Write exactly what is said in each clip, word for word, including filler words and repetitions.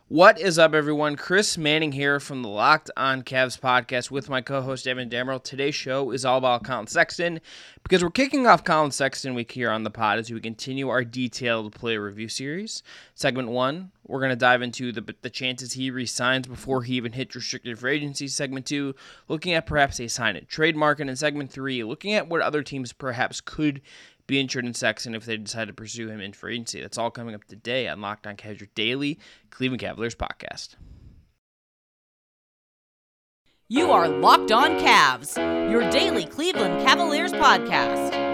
What is up, everyone? Chris Manning here from the Locked On Cavs podcast with my co-host, Evan Dammerel. Today's show is all about Collin Sexton because we're kicking off Collin Sexton week here on the pod as we continue our detailed player review series. Segment one, we're going to dive into the, the chances he resigns before he even hits restricted free agency. Segment two, looking at perhaps a sign and trade market. And segment three, looking at what other teams perhaps could be interested in Sexton if they decide to pursue him in free agency. That's all coming up today on Locked On Cavs, your daily Cleveland Cavaliers podcast. You are Locked On Cavs, your daily Cleveland Cavaliers podcast.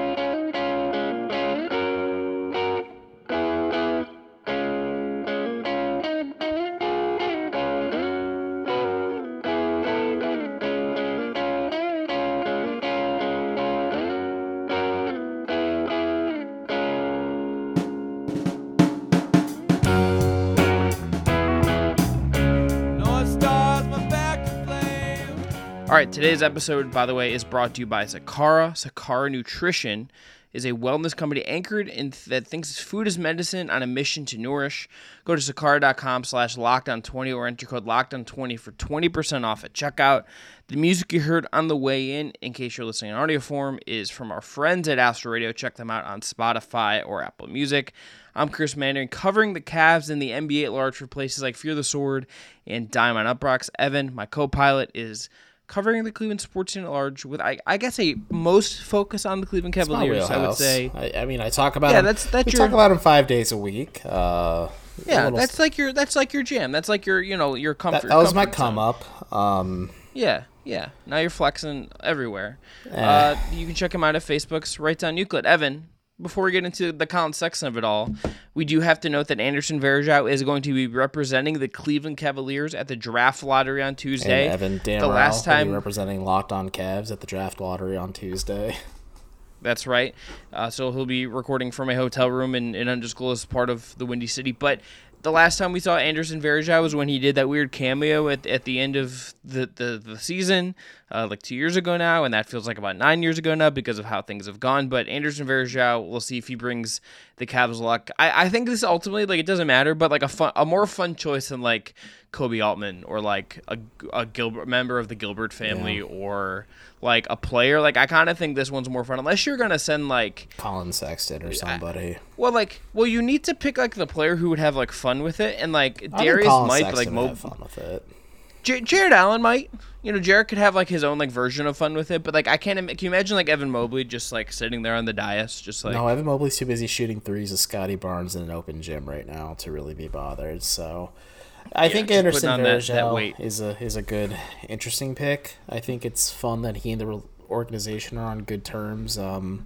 All right, today's episode, by the way, is brought to you by Sakara. Sakara Nutrition is a wellness company anchored in th- that thinks food is medicine on a mission to nourish. Go to sakara.com slash lockdown20 or enter code lockdown twenty for twenty percent off at checkout. The music you heard on the way in, in case you're listening in audio form, is from our friends at Astro Radio. Check them out on Spotify or Apple Music. I'm Chris Manning, covering the Cavs and the N B A at large for places like Fear the Sword and Diamond Uprocks. Evan, my co-pilot, is covering the Cleveland sports scene at large with, I, I guess, a most focus on the Cleveland Cavaliers, I would say. I, I mean, I talk about yeah, them, that's, that's we your, talk about them five days a week. Uh, yeah, little, that's like your that's like your jam. That's like your, you know, your comfort. That, that was comfort my zone. come up. Um, yeah, yeah. Now you're flexing everywhere. Eh. Uh, you can check him out at Facebook's Right Down Euclid. Evan, before we get into the Collin Sexton of it all, we do have to note that Anderson Varejao is going to be representing the Cleveland Cavaliers at the draft lottery on Tuesday. And Evan Dammerel the last time will be representing Locked On Cavs at the draft lottery on Tuesday. That's right. Uh, so he'll be recording from a hotel room in an undisclosed part of the Windy City. But the last time we saw Anderson Varejao was when he did that weird cameo at at the end of the, the, the season, uh, like two years ago now, and that feels like about nine years ago now because of how things have gone. But Anderson Varejao, we'll see if he brings the Cavs luck. I, I think this ultimately, like, it doesn't matter, but like a fun, a more fun choice than like Kobe Altman or like a, a Gilbert member of the Gilbert family yeah. or like a player. Like, I kind of think this one's more fun unless you're gonna send like Collin Sexton or somebody. I, well, like, well, you need to pick like the player who would have like fun with it, and like I Darius might, Sexton like Mo- have fun with it. J- Jared Allen might. You know, Jared could have like his own like version of fun with it, but like I can't. Im- Can you imagine like Evan Mobley just like sitting there on the dais, just like no? Evan Mobley's too busy shooting threes with Scotty Barnes in an open gym right now to really be bothered. So, I yeah, think Anderson Varejao is a is a good, interesting pick. I think it's fun that he and the organization are on good terms. Um,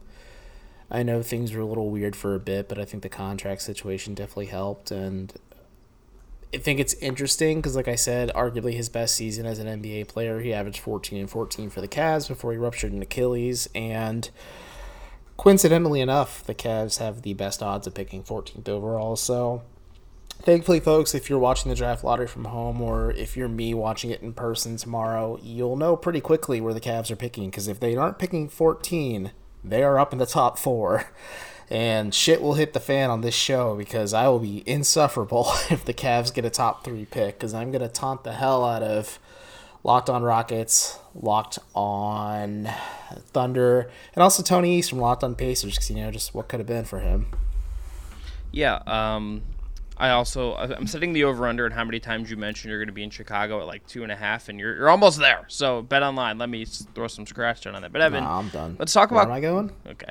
I know things were a little weird for a bit, but I think the contract situation definitely helped, and I think it's interesting because, like I said, arguably his best season as an N B A player, he averaged fourteen and fourteen for the Cavs before he ruptured an Achilles, and coincidentally enough, the Cavs have the best odds of picking fourteenth overall. So, thankfully, folks, if you're watching the draft lottery from home, or if you're me watching it in person tomorrow, you'll know pretty quickly where the Cavs are picking, because if they aren't picking fourteen, they are up in the top four. And shit will hit the fan on this show because I will be insufferable if the Cavs get a top three pick, because I'm going to taunt the hell out of Locked On Rockets, Locked On Thunder, and also Tony East from Locked On Pacers, because, you know, just what could have been for him. Yeah, um, I also, I'm setting the over-under on how many times you mentioned you're going to be in Chicago at like two and a half, and you're you're almost there. So bet online. Let me throw some scratch down on that. But Evan, nah, I'm done. Let's talk Where about. am I going? Okay.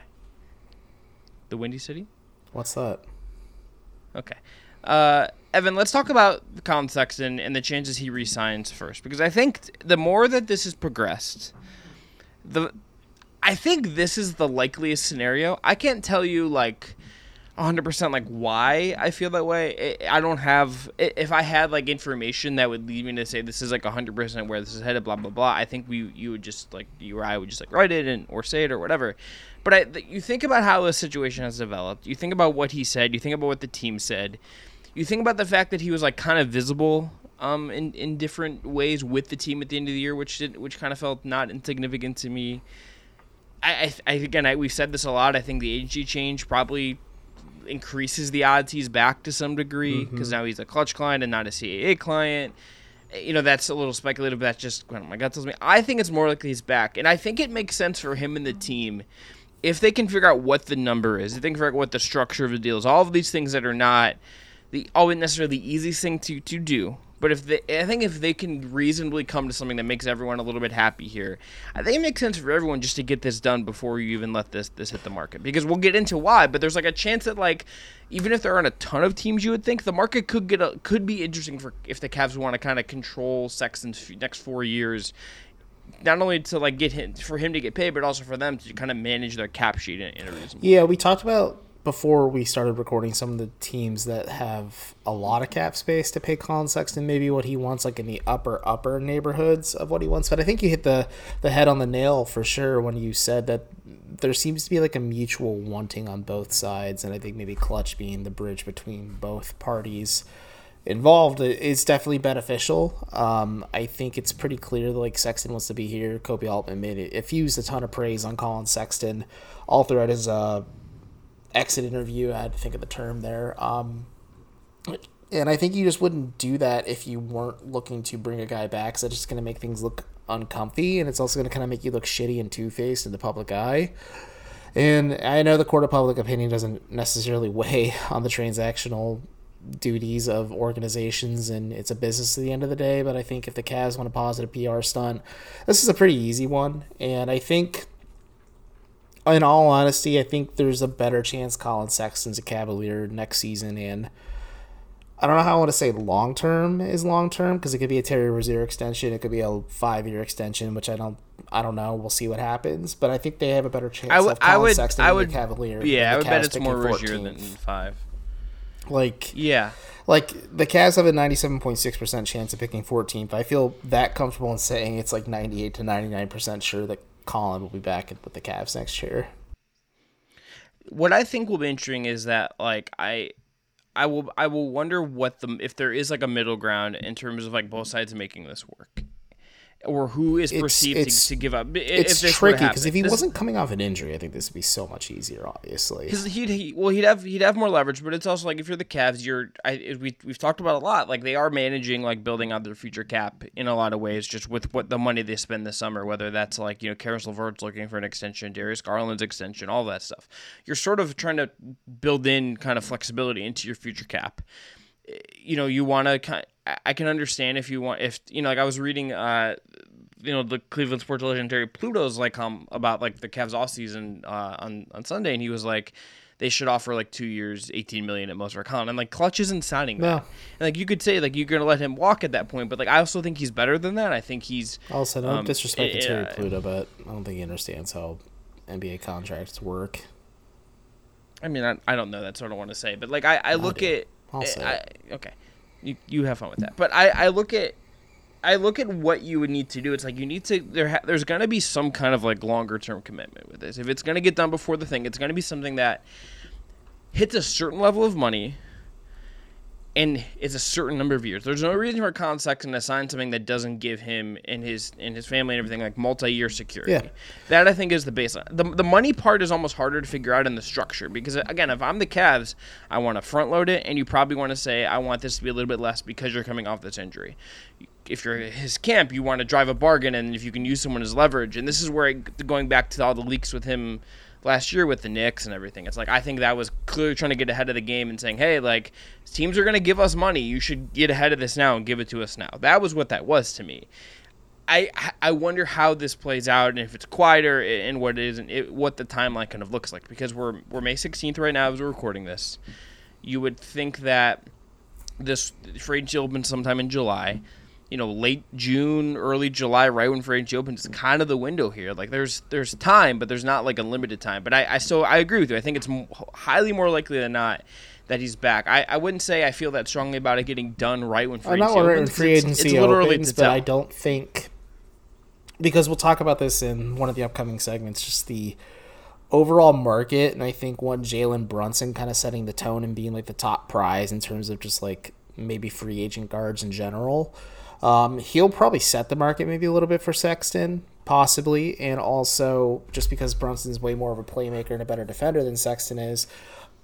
The Windy City? What's that? Okay. Uh, Evan, let's talk about Collin Sexton and the chances he re-signs first, because I think the more that this has progressed, the I think this is the likeliest scenario. I can't tell you like one hundred percent like why I feel that way. I don't have if I had like information that would lead me to say this is like one hundred percent where this is headed, blah blah blah. I think we you would just like you or I would just like write it and or say it or whatever. But I, you think about how this situation has developed. You think about what he said. You think about what the team said. You think about the fact that he was like kind of visible um, in in different ways with the team at the end of the year, which did, which kind of felt not insignificant to me. I, I, I again, I, we've said this a lot. I think the agency change probably increases the odds he's back to some degree because mm-hmm. now he's a Clutch client and not a C A A client. You know, that's a little speculative, but that's just what my gut tells me. I think it's more likely he's back, and I think it makes sense for him and the team if they can figure out what the number is, if they can figure out what the structure of the deal is, all of these things that are not the always necessarily the easiest thing to, to do. But if they, I think if they can reasonably come to something that makes everyone a little bit happy here, I think it makes sense for everyone just to get this done before you even let this this hit the market. Because we'll get into why, but there's like a chance that like even if there aren't a ton of teams, you would think the market could get a, could be interesting for if the Cavs want to kind of control Sexton's next four years, not only to like get him for him to get paid, but also for them to kind of manage their cap sheet in, in a reasonable. Yeah, we talked about. Before we started recording, some of the teams that have a lot of cap space to pay Collin Sexton, maybe what he wants, like in the upper, upper neighborhoods of what he wants. But I think you hit the, the head on the nail for sure when you said that there seems to be like a mutual wanting on both sides. And I think maybe Clutch being the bridge between both parties involved is definitely beneficial. Um, I think it's pretty clear that like Sexton wants to be here. Kobe Altman made it, effused a ton of praise on Collin Sexton all throughout his uh, exit interview. I had to think of the term there. Um, and I think you just wouldn't do that if you weren't looking to bring a guy back, because it's just going to make things look uncomfy, and it's also going to kind of make you look shitty and two-faced in the public eye. And I know the court of public opinion doesn't necessarily weigh on the transactional duties of organizations, and it's a business at the end of the day, but I think if the Cavs want a positive P R stunt, this is a pretty easy one. And I think in all honesty, I think there's a better chance Collin Sexton's a Cavalier next season, and I don't know how I want to say long-term is long-term, because it could be a Terry Rozier extension, it could be a five-year extension, which I don't I don't know. We'll see what happens, but I think they have a better chance I w- of Collin I would, Sexton I would, being a Cavalier. Yeah, I would Cavs bet it's more Rozier fourteenth. than five. Like, yeah. Like, the Cavs have a ninety-seven point six percent chance of picking fourteenth. I feel that comfortable in saying it's like ninety-eight to ninety-nine percent sure that Collin will be back with the Cavs next year. What I think will be interesting is that, like, I I will I will wonder what the if there is, like, a middle ground in terms of, like, both sides making this work. Or who is perceived it's, it's, to, to give up. It's if tricky because if he this, wasn't coming off an injury, I think this would be so much easier. Obviously, because he'd he, well he'd have he'd have more leverage, but it's also like if you're the Cavs, you're I we we've talked about a lot. Like they are managing like building out their future cap in a lot of ways, just with what the money they spend this summer. Whether that's like you know Karis LeVert's looking for an extension, Darius Garland's extension, all that stuff. You're sort of trying to build in kind of flexibility into your future cap. You know, you want to kind. I can understand if you want if you know like I was reading. Uh, You know, the Cleveland Sports legendary Pluto's like um about like the Cavs offseason uh, on on Sunday, and he was like, they should offer like two years, eighteen million at most for Collin, and like Clutch isn't signing that. No. And like you could say like you're gonna let him walk at that point, but like I also think he's better than that. I think he's also no um, disrespect to Terry uh, Pluto, but I don't think he understands how N B A contracts work. I mean, I, I don't know. That's what I want to say, but like I, I look I at I'll say I, okay, you you have fun with that, but I, I look at. I look at what you would need to do. It's like you need to there. Ha, there's going to be some kind of like longer term commitment with this. If it's going to get done before the thing, it's going to be something that hits a certain level of money, and it's a certain number of years. There's no reason for Collin Sexton to sign something that doesn't give him and his and his family and everything like multi-year security. Yeah. That I think is the baseline. The the money part is almost harder to figure out in the structure because again, if I'm the Cavs, I want to front load it, and you probably want to say I want this to be a little bit less because you're coming off this injury. If you're his camp, you want to drive a bargain, and if you can use someone as leverage, and this is where it, going back to all the leaks with him last year with the Knicks and everything, it's like I think that was clearly trying to get ahead of the game and saying, hey, like teams are going to give us money, you should get ahead of this now and give it to us now. That was what that was to me. I I wonder how this plays out and if it's quieter and what it is and it, what the timeline kind of looks like, because we're we're May sixteenth right now as we're recording this. You would think that this free agency opens sometime in July. You know, late June, early July, right when free agency opens, is kind of the window here. Like, there's there's time, but there's not like a limited time. But I, I so I agree with you. I think it's m- highly more likely than not that he's back. I, I wouldn't say I feel that strongly about it getting done right when free agency opens. Not when free agency it's, it's literally opens, but I don't think, because we'll talk about this in one of the upcoming segments, just the overall market, and I think one Jalen Brunson kind of setting the tone and being like the top prize in terms of just like maybe free agent guards in general. Um, he'll probably set the market maybe a little bit for Sexton, possibly, and also just because Brunson's way more of a playmaker and a better defender than Sexton is,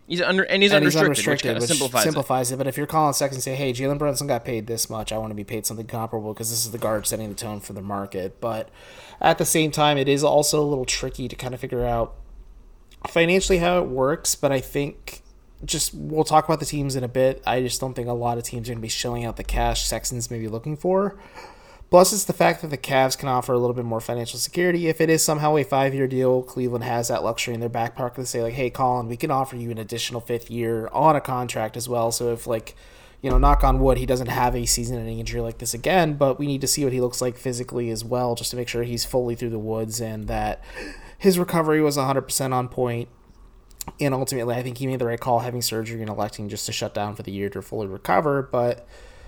He's under and he's and unrestricted, he's unrestricted, which, which simplifies, simplifies it. it. But if you're Colin Sexton, say, hey, Jalen Brunson got paid this much, I want to be paid something comparable because this is the guard setting the tone for the market. But at the same time, it is also a little tricky to kind of figure out financially how it works. But I think just we'll talk about the teams in a bit. I just don't think a lot of teams are going to be shelling out the cash Sexton's maybe looking for. Plus, it's the fact that the Cavs can offer a little bit more financial security. If it is somehow a five-year deal, Cleveland has that luxury in their back pocket to say, like, hey, Colin, we can offer you an additional fifth year on a contract as well. So if, like, you know, knock on wood, he doesn't have a season-ending injury like this again, but we need to see what he looks like physically as well just to make sure he's fully through the woods and that his recovery was one hundred percent on point. And ultimately, I think he made the right call having surgery and electing just to shut down for the year to fully recover, but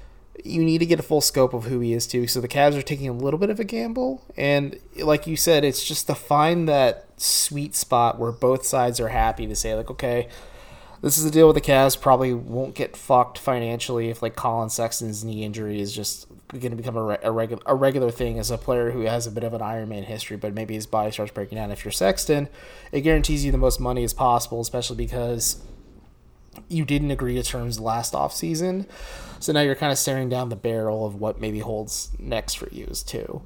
you need to get a full scope of who he is too. So the Cavs are taking a little bit of a gamble. And like you said, it's just to find that sweet spot where both sides are happy to say, like, okay, this is the deal with the Cavs. Probably won't get fucked financially if, like, Colin Sexton's knee injury is just going to become a, re- a, regular, a regular thing as a player who has a bit of an Iron Man history, but maybe his body starts breaking down. If you're Sexton, it guarantees you the most money as possible, especially because you didn't agree to terms last offseason. So now you're kind of staring down the barrel of what maybe holds next for you as too.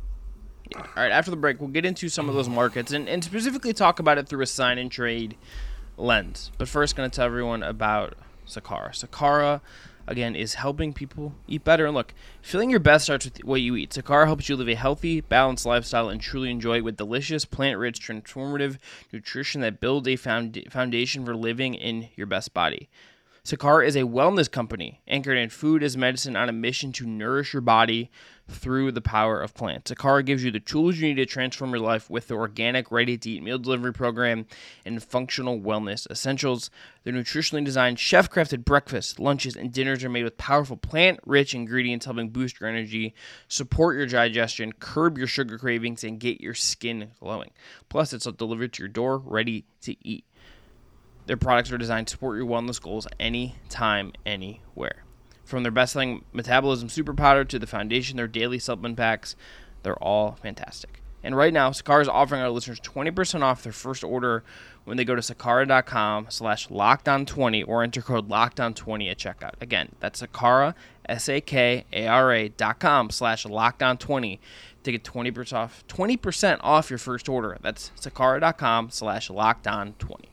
Yeah. All right, after the break, we'll get into some of those markets and, and specifically talk about it through a sign and trade lens. But first, going to tell everyone about Sakara. Sakara, again, is helping people eat better. And look, feeling your best starts with what you eat. Sakara helps you live a healthy, balanced lifestyle and truly enjoy it with delicious, plant-rich, transformative nutrition that builds a found- foundation for living in your best body. Sakara is a wellness company anchored in food as medicine on a mission to nourish your body through the power of plants. Sakara gives you the tools you need to transform your life with the organic, ready-to-eat meal delivery program and functional wellness essentials. Their nutritionally designed, chef-crafted breakfasts, lunches, and dinners are made with powerful plant-rich ingredients helping boost your energy, support your digestion, curb your sugar cravings, and get your skin glowing. Plus, it's delivered to your door, ready to eat. Their products are designed to support your wellness goals anytime, anywhere. From their best-selling Metabolism Super Powder to the Foundation, their daily supplement packs, they're all fantastic. And right now, Sakara is offering our listeners twenty percent off their first order when they go to sakara.com slash lockdown20 or enter code lockdown twenty at checkout. Again, that's Sakara, S A K A R A dot com slash lockdown twenty to get twenty percent off, twenty percent off your first order. That's sakara.com slash lockdown twenty.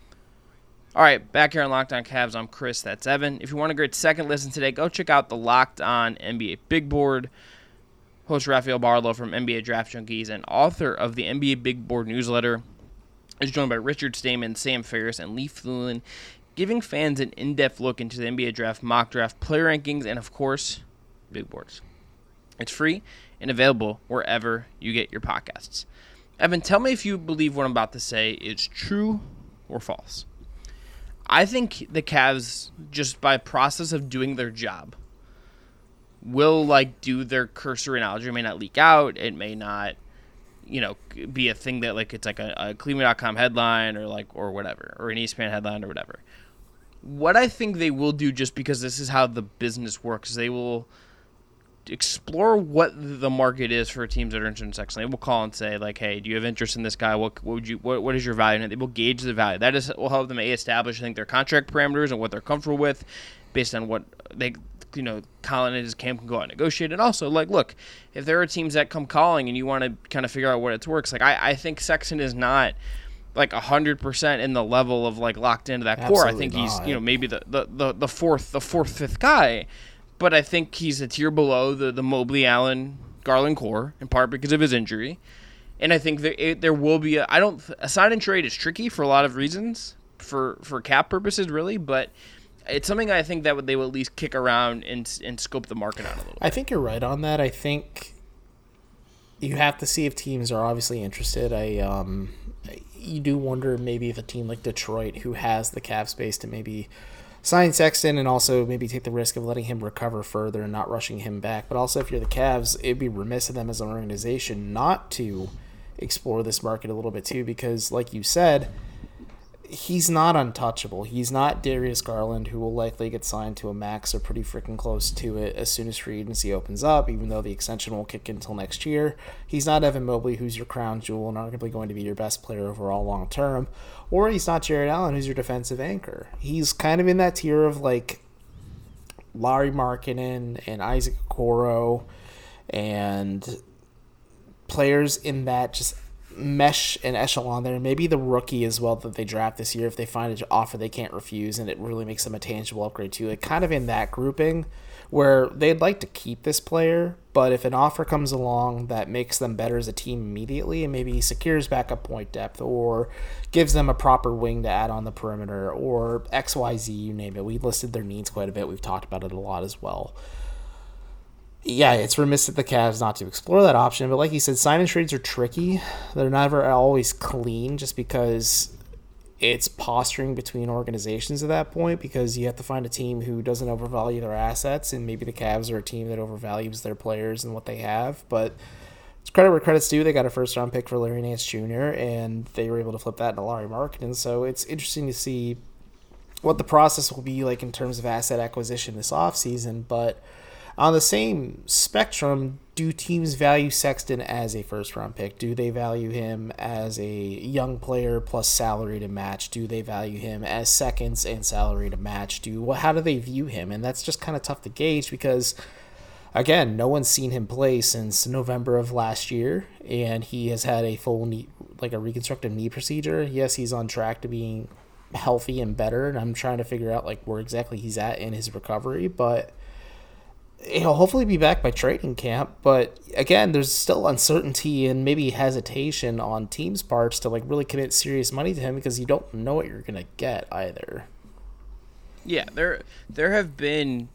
All right, back here on Locked On Cavs, I'm Chris, that's Evan. If you want a great second listen today, go check out the Locked On N B A Big Board. Host Rafael Barlow from N B A Draft Junkies and author of the N B A Big Board newsletter is joined by Richard Stayman, Sam Ferris, and Leif Thulin, giving fans an in-depth look into the N B A Draft, mock draft, player rankings, and, of course, big boards. It's free and available wherever you get your podcasts. Evan, tell me if you believe what I'm about to say is true or false. I think the Cavs, just by process of doing their job, will, like, do their cursory analogy. It may not leak out. It may not, you know, be a thing that, like, it's like a, a Cleveland dot com headline or, like, or whatever, or an E S P N headline or whatever. What I think they will do, just because this is how the business works, they will explore what the market is for teams that are interested in Sexton. They will call and say, like, hey, do you have interest in this guy? What, what would you what, what is your value? And they will gauge the value. That is will help them A, establish, I think, their contract parameters and what they're comfortable with based on what they, you know, Colin and his camp can go out and negotiate. And also, like, look, if there are teams that come calling and you want to kind of figure out what it works, like, I, I think Sexton is not like one hundred percent in the level of, like, locked into that Absolutely core. I think not. he's, you know, maybe the, the, the, the fourth, the fourth, fifth guy. But I think he's a tier below the, the Mobley, Allen, Garland core, in part because of his injury. And I think there, it, there will be a – I don't – a sign and trade is tricky for a lot of reasons, for, for cap purposes really, but it's something I think that they will at least kick around and, and scope the market on a little bit. I think you're right on that. I think you have to see if teams are obviously interested. I um, you do wonder maybe if a team like Detroit, who has the cap space to maybe – sign Sexton and also maybe take the risk of letting him recover further and not rushing him back. But also, if you're the Cavs, it'd be remiss of them as an organization not to explore this market a little bit too, because like you said, he's not untouchable. He's not Darius Garland, who will likely get signed to a max or pretty freaking close to it as soon as free agency opens up, even though the extension won't kick in until next year. He's not Evan Mobley, who's your crown jewel and arguably going to be your best player overall long term. Or he's not Jared Allen, who's your defensive anchor. He's kind of in that tier of like Lauri Markkanen and Isaac Okoro and players in that just mesh and echelon there. Maybe the rookie as well that they draft this year if they find an offer they can't refuse and it really makes them a tangible upgrade too. Like kind of in that grouping where they'd like to keep this player, but if an offer comes along that makes them better as a team immediately and maybe secures backup point depth or gives them a proper wing to add on the perimeter or X Y Z, you name it. We listed their needs quite a bit. We've talked about it a lot as well. Yeah, it's remiss of the Cavs not to explore that option, but like you said, sign and trades are tricky. They're never always clean just because it's posturing between organizations at that point because you have to find a team who doesn't overvalue their assets, and maybe the Cavs are a team that overvalues their players and what they have, but it's credit where credit's due. They got a first-round pick for Larry Nance Junior, and they were able to flip that into Lauri Markkanen, so it's interesting to see what the process will be like in terms of asset acquisition this offseason, but on the same spectrum, do teams value Sexton as a first-round pick? Do they value him as a young player plus salary to match? Do they value him as seconds and salary to match? Do how do they view him? And that's just kind of tough to gauge because, again, no one's seen him play since November of last year, and he has had a full knee, like a reconstructive knee procedure. Yes, he's on track to being healthy and better, and I'm trying to figure out like where exactly he's at in his recovery, but he'll hopefully be back by training camp, but again, there's still uncertainty and maybe hesitation on teams' parts to like really commit serious money to him because you don't know what you're gonna get either. Yeah, there there have been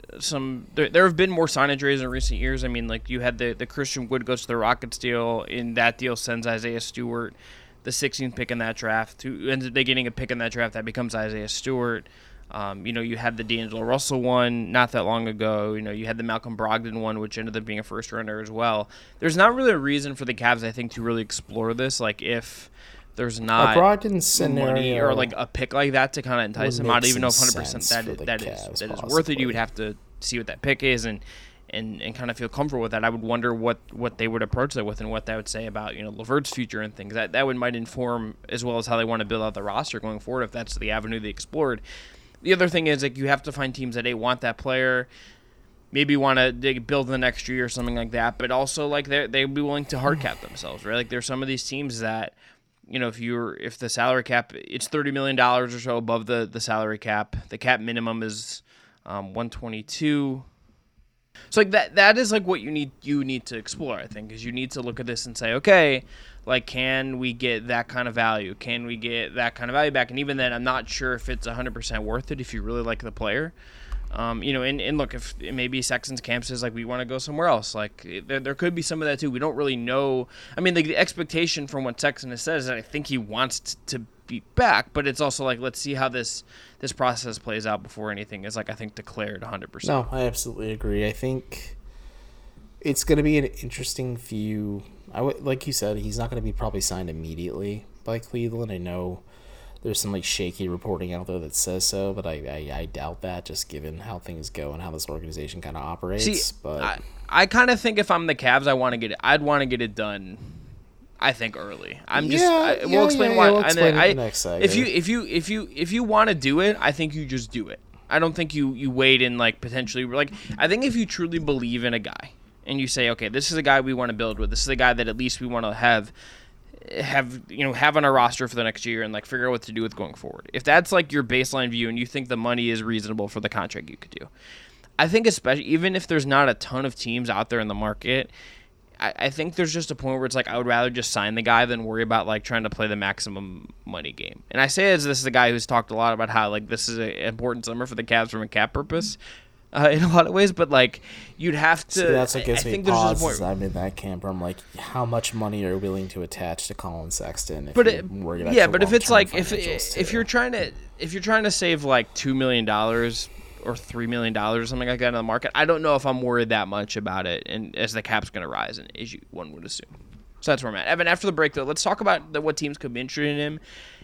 some there, there have been more signage trades in recent years. I mean, like you had the the Christian Wood goes to the Rockets deal. In that deal, sends Isaiah Stewart, the sixteenth pick in that draft, who ends up getting a pick in that draft that becomes Isaiah Stewart. Um, you know, you had the D'Angelo Russell one not that long ago. You know, you had the Malcolm Brogdon one, which ended up being a first rounder as well. There's not really a reason for the Cavs, I think, to really explore this. Like, if there's not a Brogdon scenario money or like a pick like that to kind of entice them, I don't even know if one hundred percent that is, that is that is worth it. You would have to see what that pick is and and, and kind of feel comfortable with that. I would wonder what, what they would approach that with and what they would say about, you know, LeVert's future and things. That that would might inform as well as how they want to build out the roster going forward if that's the avenue they explored. The other thing is, like, you have to find teams that, A, want that player, maybe want to build the next year or something like that, but also, like, they'd be willing to hard cap themselves, right? Like, there's some of these teams that, you know, if you're if the salary cap, it's thirty million dollars or so above the, the salary cap. The cap minimum is um, one twenty-two. So, like, that that is, like, what you need you need to explore, I think, is you need to look at this and say, okay, like, can we get that kind of value? Can we get that kind of value back? And even then, I'm not sure if it's one hundred percent worth it if you really like the player. Um, you know, and, and look, if maybe Sexton's camp says, like, we want to go somewhere else. Like, there, there could be some of that, too. We don't really know. I mean, the, the expectation from what Sexton has said is that I think he wants t- to be back, but it's also, like, let's see how this this process plays out before anything is, like, I think, declared one hundred percent. No, I absolutely agree. I think it's going to be an interesting few. I w- like you said, he's not going to be probably signed immediately by Cleveland. I know there's some like shaky reporting out there that says so, but I, I, I doubt that just given how things go and how this organization kind of operates. See, but I, I kind of think if I'm the Cavs, I want to get it. I'd want to get it done. I think early. I'm just. Yeah, I, yeah, we'll explain yeah, why. Yeah, we'll explain I, it the next if you if you if you if you want to do it, I think you just do it. I don't think you you wait and like potentially like. I think if you truly believe in a guy. And you say, okay, this is a guy we want to build with. This is a guy that at least we want to have, have you know, have on our roster for the next year and like figure out what to do with going forward. If that's like your baseline view and you think the money is reasonable for the contract you could do, I think especially even if there's not a ton of teams out there in the market, I, I think there's just a point where it's like I would rather just sign the guy than worry about like trying to play the maximum money game. And I say as this is a guy who's talked a lot about how like this is an important summer for the Cavs from a cap purpose. Uh, in a lot of ways, but like you'd have to. See, that's what gives I, I me think pause. There's just a point. I'm in that camp where I'm like, how much money are you willing to attach to Colin Sexton? If but you're it, worried about yeah, your but if it's like if financials, if too. you're trying to if you're trying to save like two million dollars or three million dollars or something like that in the market, I don't know if I'm worried that much about it, and as the cap's going to rise, and as you one would assume. So that's where I'm at. Evan, after the break though, let's talk about the, what teams could be interested in him.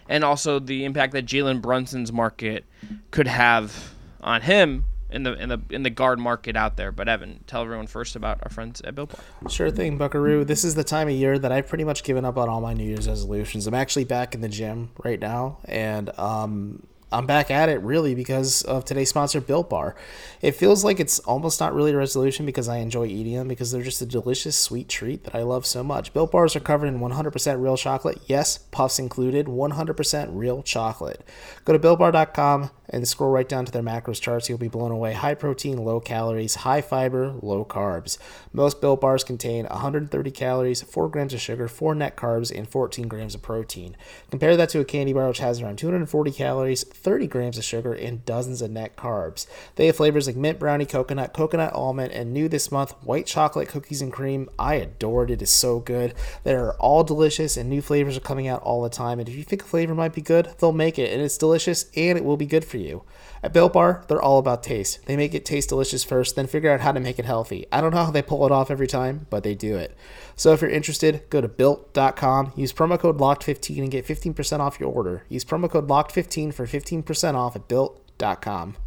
and also the impact that Jalen Brunson's market could have on him in the in the in the guard market out there. But Evan, tell everyone first about our friends at Built Bar. Sure thing, Buckaroo. This is the time of year that I've pretty much given up on all my New Year's resolutions. I'm actually back in the gym right now, and um I'm back at it really because of today's sponsor, Built Bar. It feels like it's almost not really a resolution because I enjoy eating them because they're just a delicious sweet treat that I love so much. Built Bars are covered in one hundred percent real chocolate. Yes, puffs included, one hundred percent real chocolate. Go to built bar dot com and scroll right down to their macros charts. You'll be blown away. High protein, low calories, high fiber, low carbs. Most Built Bars contain one hundred thirty calories, four grams of sugar, four net carbs, and fourteen grams of protein. Compare that to a candy bar which has around two hundred forty calories, thirty grams of sugar, and dozens of net carbs. They have flavors like mint brownie, coconut, coconut almond, and new this month, white chocolate cookies and cream. I adore it. It is so good. They're all delicious, and new flavors are coming out all the time. And if you think a flavor might be good, they'll make it, and it's delicious, and it will be good for you. At Built Bar, they're all about taste. They make it taste delicious first, then figure out how to make it healthy. I don't know how they pull it off every time, but they do it. So if you're interested, go to built dot com, use promo code locked fifteen, and get fifteen percent off your order. Use promo code locked fifteen for fifteen percent off at built dot com.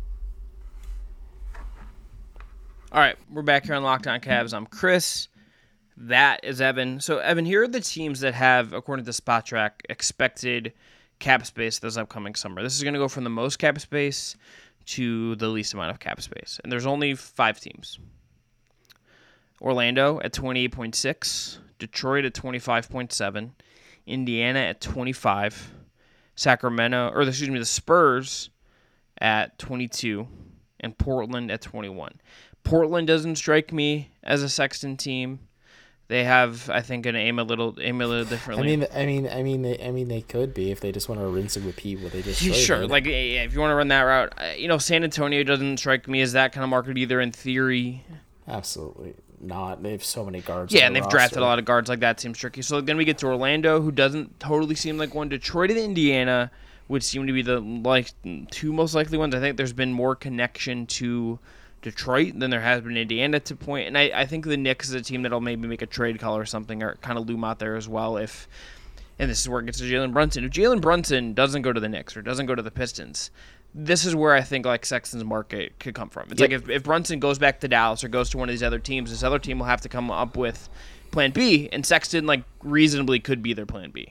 All right, we're back here on Locked On Cavs. I'm Chris. That is Evan. So, Evan, here are the teams that have, according to SpotTrack, expected cap space this upcoming summer. This is going to go from the most cap space to the least amount of cap space. And there's only five teams. Orlando at twenty-eight point six, Detroit at twenty-five point seven, Indiana at twenty-five, Sacramento, or excuse me, the Spurs at twenty-two, and Portland at twenty-one. Portland doesn't strike me as a Sexton team. They have, I think, an aim a little, aim a little differently. I mean, I mean, I mean, they, I mean, they could be if they just want to rinse and repeat what they just. Sure, like yeah, if you want to run that route, you know, San Antonio doesn't strike me as that kind of market either. In theory, absolutely not. They have so many guards. Yeah, and they've roster. drafted a lot of guards like that. Seems tricky. So then we get to Orlando, who doesn't totally seem like one. Detroit and Indiana would seem to be the like two most likely ones. I think there's been more connection to Detroit than there has been Indiana to point, and I, I think the Knicks is a team that'll maybe make a trade call or something, or kind of loom out there as well. If, and this is where it gets to Jalen Brunson. If Jalen Brunson doesn't go to the Knicks or doesn't go to the Pistons, this is where I think like Sexton's market could come from. It's yep. like if, if Brunson goes back to Dallas or goes to one of these other teams, this other team will have to come up with Plan B, and Sexton like reasonably could be their Plan B.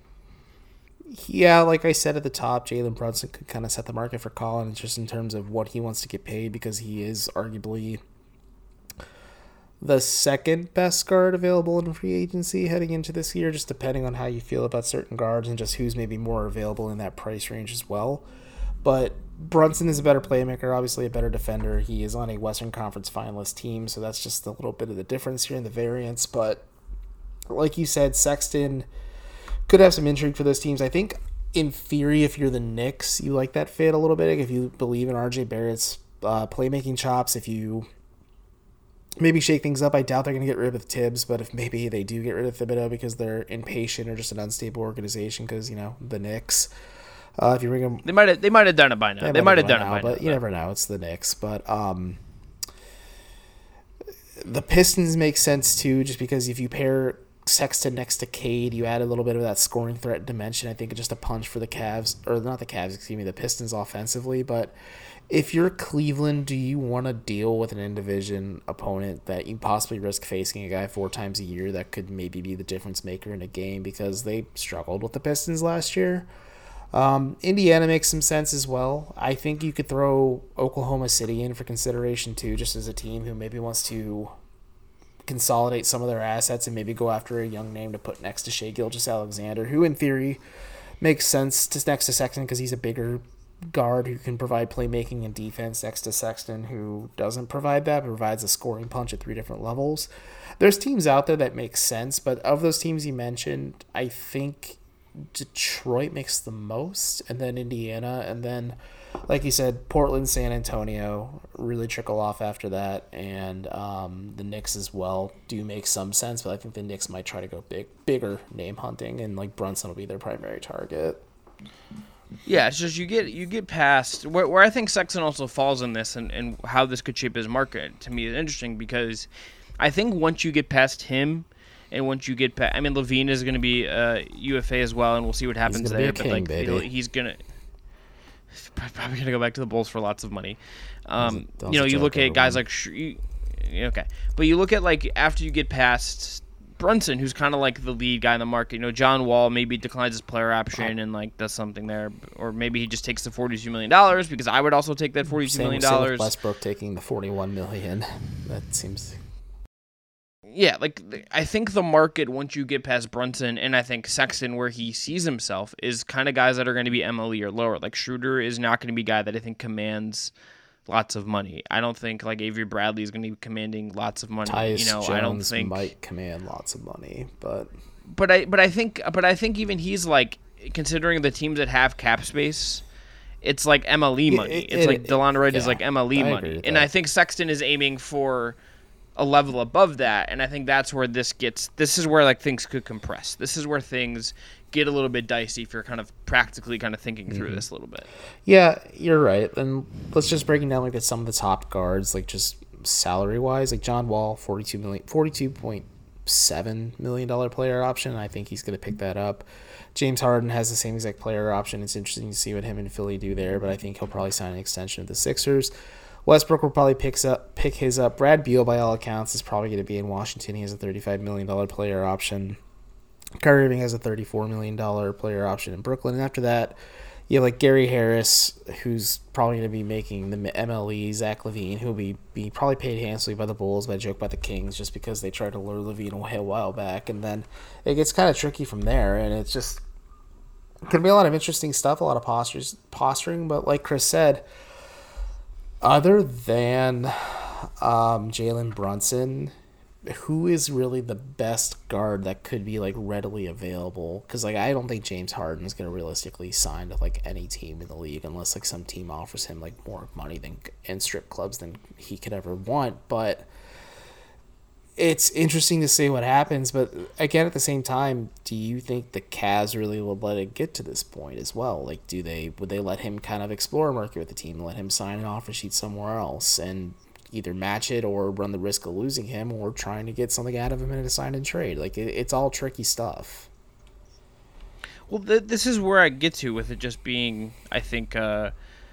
Yeah, like I said at the top, Jalen Brunson could kind of set the market for Collins just in terms of what he wants to get paid because he is arguably the second best guard available in free agency heading into this year, just depending on how you feel about certain guards and just who's maybe more available in that price range as well. But Brunson is a better playmaker, obviously a better defender. He is on a Western Conference finalist team, so that's just a little bit of the difference here in the variance. But like you said, Sexton could have some intrigue for those teams. I think, in theory, if you're the Knicks, you like that fit a little bit. If you believe in R J Barrett's uh, playmaking chops, if you maybe shake things up, I doubt they're going to get rid of Tibbs, but if maybe they do get rid of Thibodeau because they're impatient or just an unstable organization because, you know, the Knicks. Uh, if you bring them, they might have they might have done it by now. They, they might have done now, it by but now, but you never know. It's the Knicks, but um, the Pistons make sense too, just because if you pair Sexton next to Cade, you add a little bit of that scoring threat dimension. I think it's just a punch for the Cavs, or not the Cavs, excuse me, the Pistons offensively. But if you're Cleveland, do you want to deal with an in-division opponent that you possibly risk facing a guy four times a year that could maybe be the difference maker in a game because they struggled with the Pistons last year? Um, Indiana makes some sense as well. I think you could throw Oklahoma City in for consideration too, just as a team who maybe wants to consolidate some of their assets and maybe go after a young name to put next to Shai Gilgeous-Alexander, who in theory makes sense to next to Sexton because he's a bigger guard who can provide playmaking and defense next to Sexton, who doesn't provide that, but provides a scoring punch at three different levels. There's teams out there that make sense, but of those teams you mentioned, I think Detroit makes the most, and then Indiana, and then, like you said, Portland, San Antonio really trickle off after that, and um, the Knicks as well do make some sense, but I think the Knicks might try to go big, bigger name hunting, and like Brunson will be their primary target. Yeah, it's just you get you get past where, where I think Sexton also falls in this, and, and how this could shape his market to me is interesting because I think once you get past him And once you get past, I mean, Levine is going to be uh, U F A as well, and we'll see what happens there. But king, like, baby. he's gonna probably gonna go back to the Bulls for lots of money. Um, a, you know, you look at guys like, you, okay, but you look at like after you get past Brunson, who's kind of like the lead guy in the market. You know, John Wall maybe declines his player option and like does something there, or maybe he just takes the forty-two million dollars, because I would also take that forty-two million dollars. Same with Westbrook taking the forty-one million dollars. That seems. Yeah, like I think the market once you get past Brunson, and I think Sexton, where he sees himself, is kind of guys that are going to be M L E or lower. Like Schroeder is not going to be a guy that I think commands lots of money. I don't think like Avery Bradley is going to be commanding lots of money. Tyus you know, Jones I don't think might command lots of money, but but I but I think but I think even he's like, considering the teams that have cap space, it's like M L E money. It, it, it's like Delon Wright yeah, is like M L E I money, and that. I think Sexton is aiming for a level above that, and I think that's where this gets. This is where like things could compress. This is where things get a little bit dicey if you're kind of practically kind of thinking through mm-hmm. this a little bit. Yeah, you're right. And let's just break it down like at some of the top guards, like just salary wise, like John Wall, forty-two million, forty-two point seven million dollar player option. I think he's going to pick that up. James Harden has the same exact player option. It's interesting to see what him and Philly do there, but I think he'll probably sign an extension of the Sixers. Westbrook will probably picks up pick his up. Brad Beal, by all accounts, is probably going to be in Washington. He has a thirty-five million dollar player option. Kyrie Irving has a thirty-four million dollar player option in Brooklyn. And after that, you have like Gary Harris, who's probably going to be making the M L E. Zach LaVine, who will be, be probably paid handsomely by the Bulls, but I joke about the Kings just because they tried to lure LaVine away a while back. And then it gets kind of tricky from there. And it's just going to be a lot of interesting stuff, a lot of postures, posturing. But like Chris said, other than um, Jalen Brunson, who is really the best guard that could be like readily available? Because like I don't think James Harden is going to realistically sign to like any team in the league unless like some team offers him like more money than and strip clubs than he could ever want. But it's interesting to see what happens. But again, at the same time, do you think the Cavs really would let it get to this point as well? Like, do they would they let him kind of explore a market with the team, let him sign an offer sheet somewhere else, and either match it or run the risk of losing him or trying to get something out of him in a sign and trade? Like, it, it's all tricky stuff. Well, th- this is where I get to with it just being, I think, uh,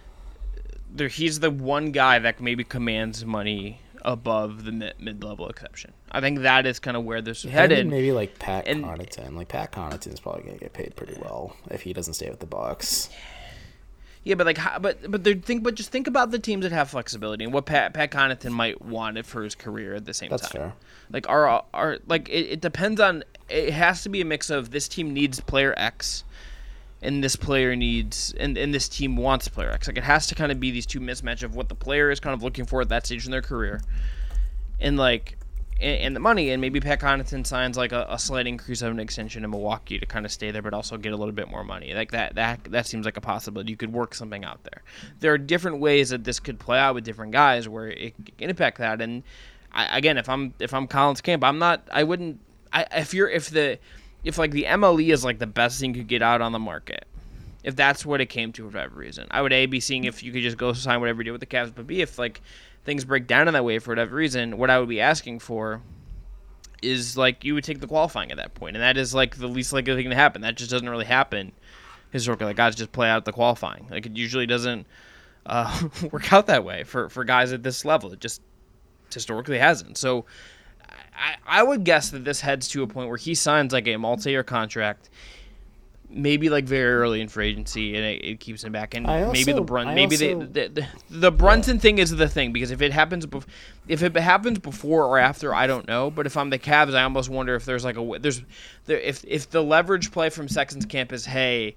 there he's the one guy that maybe commands money above the mid- mid-level exception. I think that is kind of where this is headed. Maybe like Pat and, Connaughton. Like Pat Connaughton is probably going to get paid pretty well if he doesn't stay with the Bucks. Yeah, but like, but but think, but just think about the teams that have flexibility and what Pat Pat Connaughton might want it for his career at the same That's time. That's fair. Like our our like it, it depends on. It has to be a mix of this team needs player X, and this player needs and, and this team wants player X. Like it has to kind of be these two mismatch of what the player is kind of looking for at that stage in their career, and like. And the money, and maybe Pat Connaughton signs like a, a slight increase of an extension in Milwaukee to kind of stay there, but also get a little bit more money. Like that, that, that seems like a possibility. You could work something out there. There are different ways that this could play out with different guys where it can impact that. And I, again, if I'm if I'm Collins Camp, I'm not. I wouldn't. I if you're if the if like the M L E is like the best thing you could get out on the market. If that's what it came to for whatever reason, I would A be seeing if you could just go sign whatever you do with the Cavs, but B if like. Things break down in that way for whatever reason, what I would be asking for is like you would take the qualifying at that point, and that is like the least likely thing to happen. That just doesn't really happen historically. Like guys just play out the qualifying. Like it usually doesn't uh, work out that way for, for guys at this level. It just historically hasn't. So I, I would guess that this heads to a point where he signs like a multi-year contract. Maybe like very early in free agency, and it, it keeps him back. And also, maybe the Brun, I maybe also, the, the the Brunson yeah. thing is the thing, because if it happens, bef- if it happens before or after, I don't know. But if I'm the Cavs, I almost wonder if there's like a there's there if if the leverage play from Sexton's camp is, hey,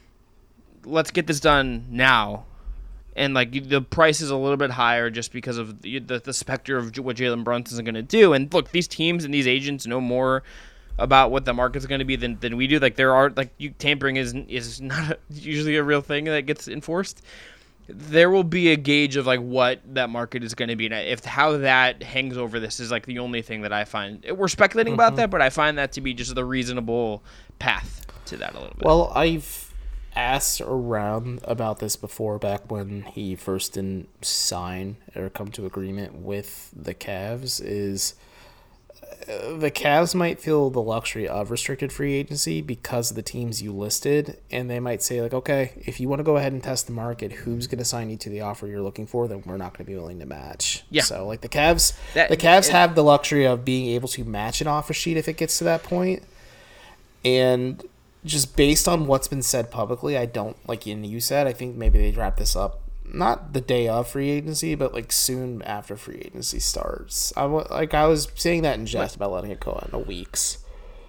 let's get this done now, and like the price is a little bit higher just because of the the, the specter of what Jalen Brunson's going to do. And look, these teams and these agents know more about what the market's going to be than, than we do. Like there are like you, tampering is is not a, usually a real thing that gets enforced. There will be a gauge of like what that market is going to be, and if how that hangs over this is like the only thing that I find. We're speculating mm-hmm. about that, but I find that to be just the reasonable path to that a little bit. Well, I've asked around about this before, back when he first didn't sign or come to agreement with the Cavs. Is the Cavs might feel the luxury of restricted free agency because of the teams you listed, and they might say, like, okay, if you want to go ahead and test the market, who's going to sign you to the offer you're looking for, then we're not going to be willing to match. Yeah. So, like, the Cavs, that, the Cavs it, have the luxury of being able to match an offer sheet if it gets to that point, and just based on what's been said publicly, I don't, like you said, I think maybe they wrap this up not the day of free agency, but like soon after free agency starts. I like I was saying that in jest about letting it go in weeks.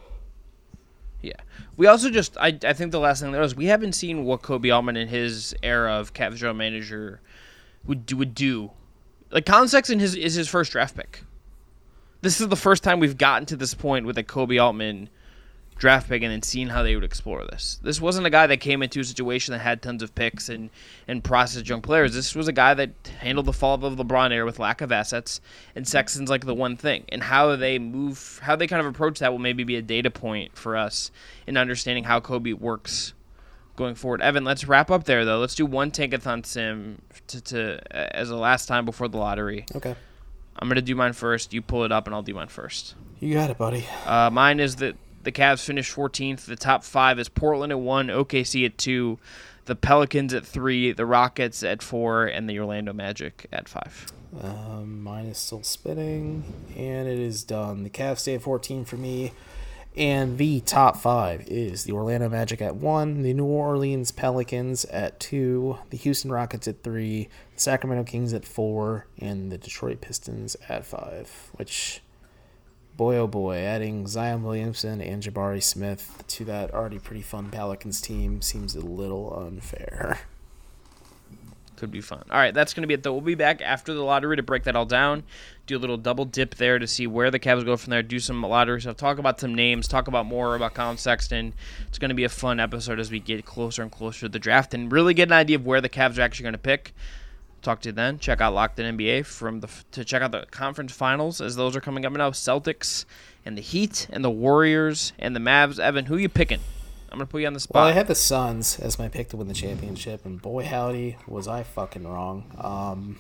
Yeah, we also just I I think the last thing there was we haven't seen what Koby Altman in his era of Cavs general manager would do, would do. Like Colin Sexton his is his first draft pick. This is the first time we've gotten to this point with a Koby Altman draft pick and then seeing how they would explore this. This wasn't a guy that came into a situation that had tons of picks and, and processed young players. This was a guy that handled the fall of the LeBron era with lack of assets, and Sexton's like the one thing. And how they move, how they kind of approach that will maybe be a data point for us in understanding how Kobe works going forward. Evan, let's wrap up there, though. Let's do one Tankathon sim to, to as a last time before the lottery. Okay. I'm going to do mine first. You pull it up, and I'll do mine first. You got it, buddy. Uh, mine is that the Cavs finished fourteenth. The top five is Portland at one, O K C at two, the Pelicans at three, the Rockets at four, and the Orlando Magic at five. Um, mine is still spinning, and it is done. The Cavs stay at fourteen for me, and the top five is the Orlando Magic at one, the New Orleans Pelicans at two, the Houston Rockets at three, the Sacramento Kings at four, and the Detroit Pistons at five, which... boy, oh boy, adding Zion Williamson and Jabari Smith to that already pretty fun Pelicans team seems a little unfair. Could be fun. All right, that's going to be it, though. We'll be back after the lottery to break that all down, do a little double dip there to see where the Cavs go from there, do some lottery stuff, talk about some names, talk about more about Colin Sexton. It's going to be a fun episode as we get closer and closer to the draft and really get an idea of where the Cavs are actually going to pick. Talk to you then. Check out Locked In N B A from the to check out the conference finals as those are coming up now. Celtics and the Heat and the Warriors and the Mavs. Evan, who are you picking? I'm gonna put you on the spot. Well, I had the Suns as my pick to win the championship, and boy howdy was I fucking wrong. Um,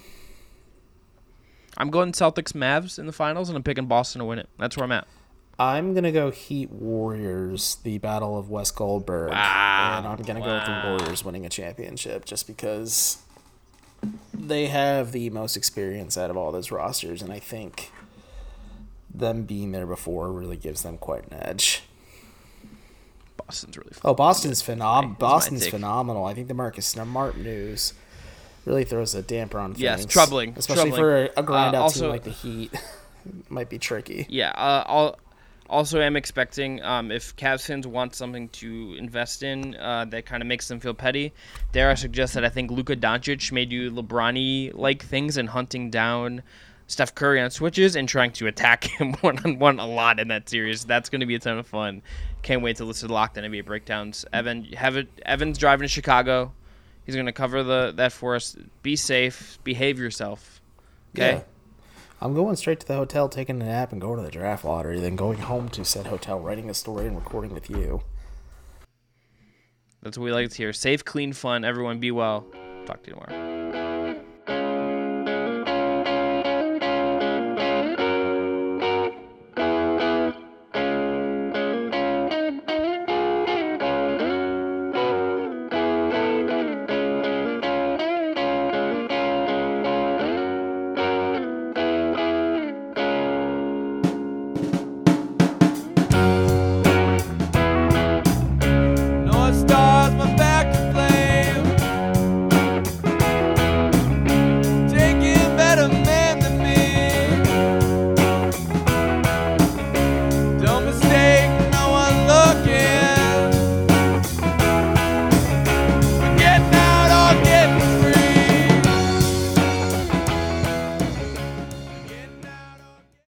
I'm going Celtics Mavs in the finals, and I'm picking Boston to win it. That's where I'm at. I'm gonna go Heat Warriors, the Battle of West Goldberg, wow. and I'm gonna wow. go with the Warriors winning a championship just because they have the most experience out of all those rosters, and I think them being there before really gives them quite an edge. Boston's really fun. Oh, Boston's phenomenal. Boston's phenomenal. I think the Marcus Smart news really throws a damper on things. Yes, troubling. Especially troubling. for a grind out uh, also, team like the Heat. Might be tricky. Yeah, uh, I'll... Also, am expecting um, if Cavs fans want something to invest in uh, that kind of makes them feel petty, dare I suggest that I think Luka Doncic may do LeBron-y-like things in hunting down Steph Curry on switches and trying to attack him one-on-one a lot in that series. That's going to be a ton of fun. Can't wait to listen to Locked On N B A breakdowns. Evan, have it. Evan's driving to Chicago. He's going to cover the that for us. Be safe. Behave yourself. Okay? Yeah. I'm going straight to the hotel, taking a nap, and going to the draft lottery, then going home to said hotel, writing a story, and recording with you. That's what we like to hear. Safe, clean, fun. Everyone be well. Talk to you tomorrow.